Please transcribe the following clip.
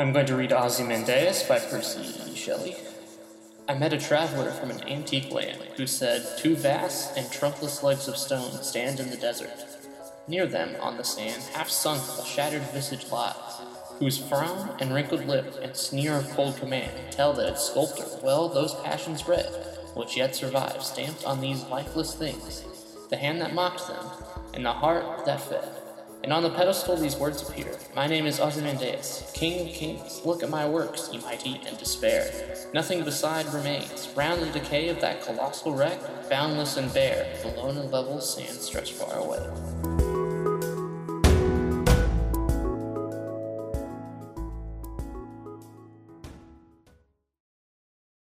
I'm going to read Ozymandias by Percy Shelley. I met a traveler from an antique land who said, "Two vast and trunkless legs of stone stand in the desert. Near them, on the sand, half sunk a shattered visage lies, whose frown and wrinkled lip and sneer of cold command tell that its sculptor well those passions bred, which yet survive stamped on these lifeless things, the hand that mocked them, and the heart that fed. And on the pedestal these words appear, my name is Ozymandias, King of Kings. Look at my works, ye mighty, and despair. Nothing beside remains. Round the decay of that colossal wreck, boundless and bare, below and level sand stretched far away."